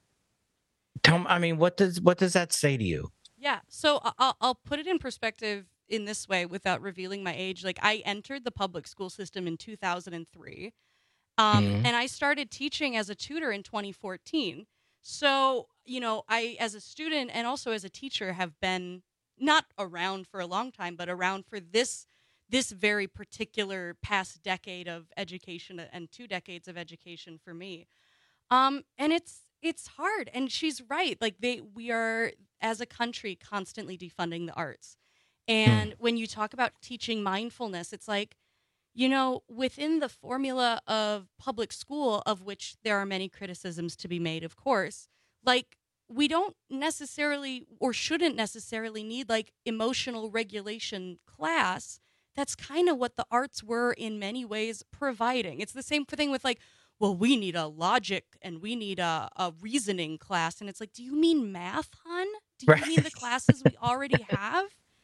Tell me, I mean, what does, what does that say to you? Yeah, so I- I'll, I'll put it in perspective in this way without revealing my age. Like, I entered the public school system in two thousand three, um, Mhm. and I started teaching as a tutor in twenty fourteen. So, you know, I, as a student and also as a teacher, have been not around for a long time, but around for this this very particular past decade of education and two decades of education for me. Um, and it's it's hard. And she's right. Like, they we are, as a country, constantly defunding the arts. And when you talk about teaching mindfulness, it's like, you know, within the formula of public school, of which there are many criticisms to be made, of course, like, we don't necessarily or shouldn't necessarily need like emotional regulation class. That's kind of what the arts were in many ways providing. It's the same thing with like, well, we need a logic and we need a, a reasoning class. And it's like, do you mean math, hun? Do you Right. mean the classes we already have?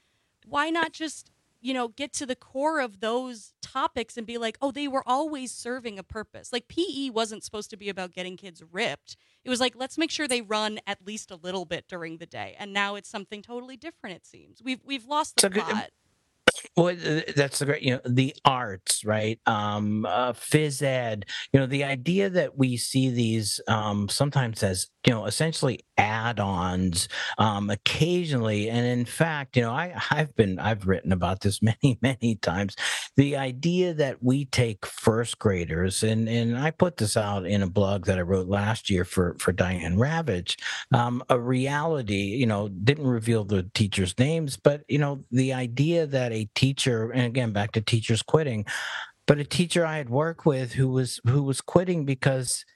Why not just, you know, get to the core of those topics and be like, oh, they were always serving a purpose. Like, P E wasn't supposed to be about getting kids ripped. It was like, let's make sure they run at least a little bit during the day. And now it's something totally different, it seems. We've we've lost the So good- plot. Well, th- that's the great, you know, the arts, right? Um, uh, phys ed, you know, the idea that we see these um, sometimes as, you know, essentially add-ons, um, occasionally, and in fact, you know, I, I've been, I've written about this many, many times. The idea that we take first graders, and and I put this out in a blog that I wrote last year for for Diane Ravitch, um, a reality, you know, didn't reveal the teachers' names, but you know, the idea that a teacher, and again, back to teachers quitting, but a teacher I had worked with who was who was quitting because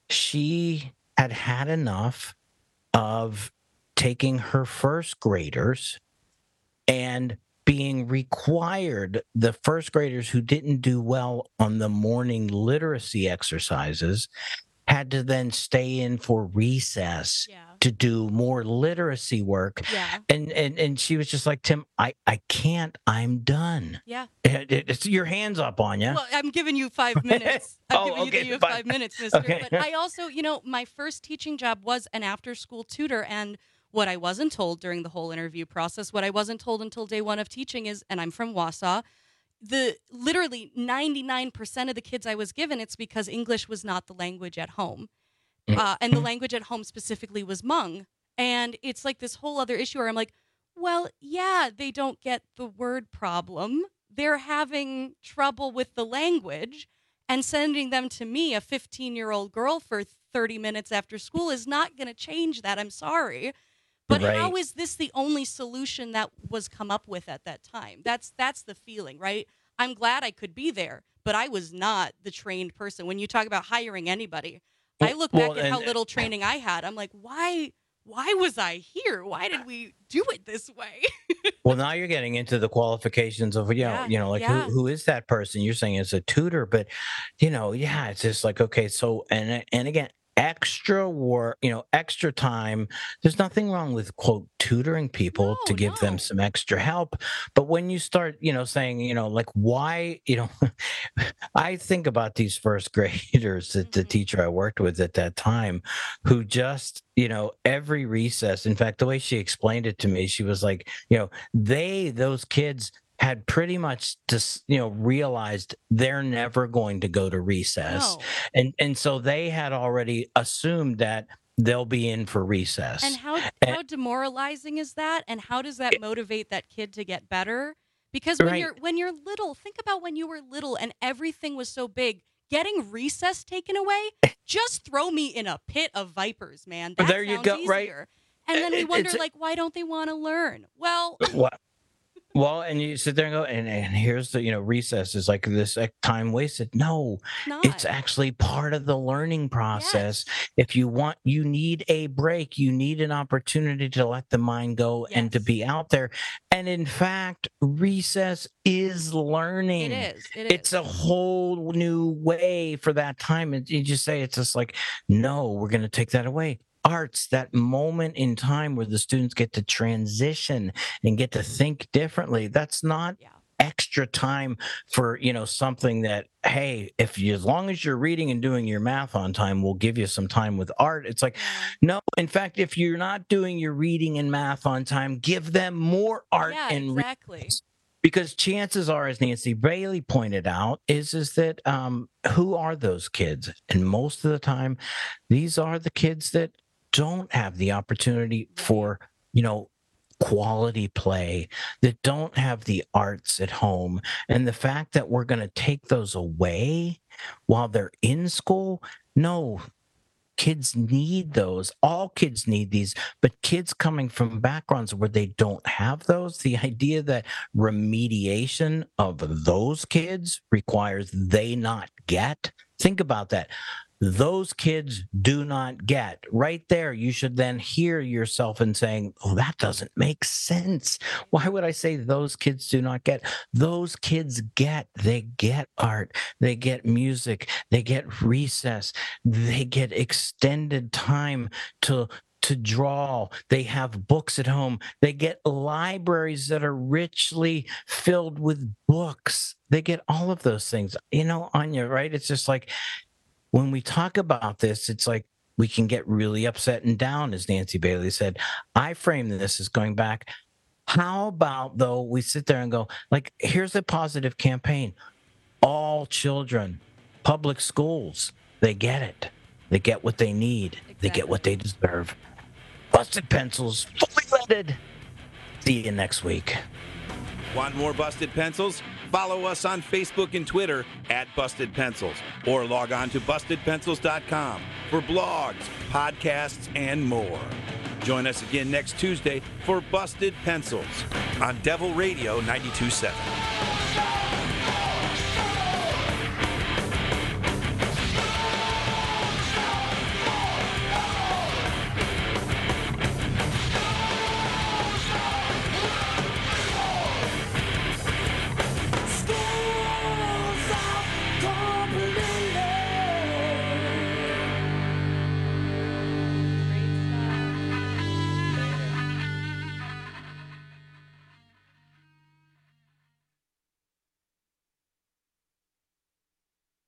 she had had enough of taking her first graders and being required, the first graders who didn't do well on the morning literacy exercises had to then stay in for recess yeah. to do more literacy work. Yeah. And, and and she was just like, Tim, I, I can't, I'm done. Yeah. It, it, it's your hands up on you. Well, I'm giving you five minutes. I'm oh, giving okay, you fine. five minutes, mister. Okay. But I also, you know, my first teaching job was an after-school tutor, and what I wasn't told during the whole interview process, what I wasn't told until day one of teaching is, and I'm from Wausau, the literally ninety-nine percent of the kids I was given, it's because English was not the language at home. Uh, and the language at home specifically was Hmong. And it's like this whole other issue where I'm like, well, yeah, they don't get the word problem. They're having trouble with the language, and sending them to me, a fifteen-year-old girl, for thirty minutes after school is not going to change that. I'm sorry. But Right. how is this the only solution that was come up with at that time? That's that's the feeling, right? I'm glad I could be there, but I was not the trained person. When you talk about hiring anybody, I look back Well, at how and- little training I had. I'm like, why why was I here? Why did we do it this way? Well, now you're getting into the qualifications of, you know, Yeah, you know, like yeah. who, who is that person? You're saying it's a tutor, but, you know, yeah, it's just like, okay, so, and, and again, extra work, you know, extra time. There's nothing wrong with, quote, tutoring people to give them some extra help. But when you start, you know, saying, you know, like, why, you know, I think about these first graders that the teacher I worked with at that time, who just, you know, every recess, in fact, the way she explained it to me, she was like, you know, they, those kids had pretty much just, you know, realized they're never going to go to recess. No. And and so they had already assumed that they'll be in for recess. And how how demoralizing is that? And how does that motivate that kid to get better? Because when Right. you're when you're little, think about when you were little and everything was so big. Getting recess taken away, just throw me in a pit of vipers, man. That There you sounds go, easier. right. And then we It- wonder, it's- like, why don't they want to learn? Well, Well, well, and you sit there and go, and, and here's the, you know, recess is like this like, time wasted. No, not. it's actually part of the learning process. If you want, you need a break, you need an opportunity to let the mind go and to be out there. And in fact, recess is learning. It is. It it's a whole new way for that time. And you just say, it's just like, no, we're going to take that away. Arts, that moment in time where the students get to transition and get to think differently. That's not extra time for, you know, something that, hey, if you, as long as you're reading and doing your math on time, we'll give you some time with art. It's like, no, in fact, if you're not doing your reading and math on time, give them more art yeah, and exactly. because chances are, as Nancy Bailey pointed out, is is that um, who are those kids? And most of the time, these are the kids that don't have the opportunity for, you know, quality play, that don't have the arts at home. And the fact that we're going to take those away while they're in school, no. Kids need those. All kids need these, but kids coming from backgrounds where they don't have those, the idea that remediation of those kids requires they not get, think about that. Those kids do not get. Right there, you should then hear yourself and saying, oh, that doesn't make sense. Why would I say those kids do not get? Those kids get. They get art. They get music. They get recess. They get extended time to to draw. They have books at home. They get libraries that are richly filled with books. They get all of those things. You know, Anya, right? It's just like, when we talk about this, it's like we can get really upset and down, as Nancy Bailey said. I frame this as going back. How about, though, we sit there and go, like, here's a positive campaign. All children, public schools, they get it. They get what they need. Exactly. They get what they deserve. Busted Pencils, fully leaded. See you next week. Want more Busted Pencils? Follow us on Facebook and Twitter at Busted Pencils, or log on to busted pencils dot com for blogs, podcasts, and more. Join us again next Tuesday for Busted Pencils on Devil Radio ninety-two point seven.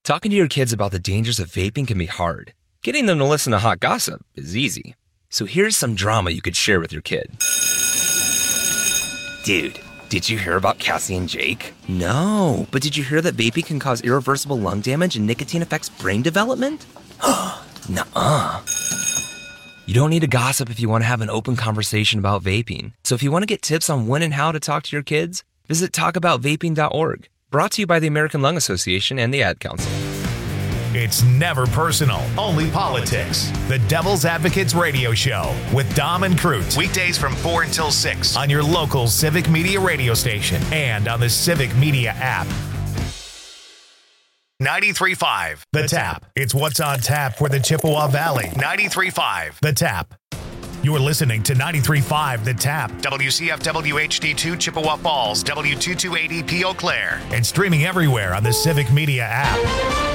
Talking to your kids about the dangers of vaping can be hard. Getting them to listen to hot gossip is easy. So here's some drama you could share with your kid. Dude, did you hear about Cassie and Jake? No, but did you hear that vaping can cause irreversible lung damage and nicotine affects brain development? Nuh-uh. You don't need to gossip if you want to have an open conversation about vaping. So if you want to get tips on when and how to talk to your kids, visit talk about vaping dot org. Brought to you by the American Lung Association and the Ad Council. It's never personal, only politics. The Devil's Advocates Radio Show with Dom and Crute. Weekdays from four until six on your local Civic Media radio station and on the Civic Media app. ninety-three point five The Tap. It's what's on tap for the Chippewa Valley. ninety-three point five The Tap. You're listening to ninety-three point five The Tap, W C F W H D two Chippewa Falls, W two two eight E P Eau Claire, and streaming everywhere on the Civic Media app.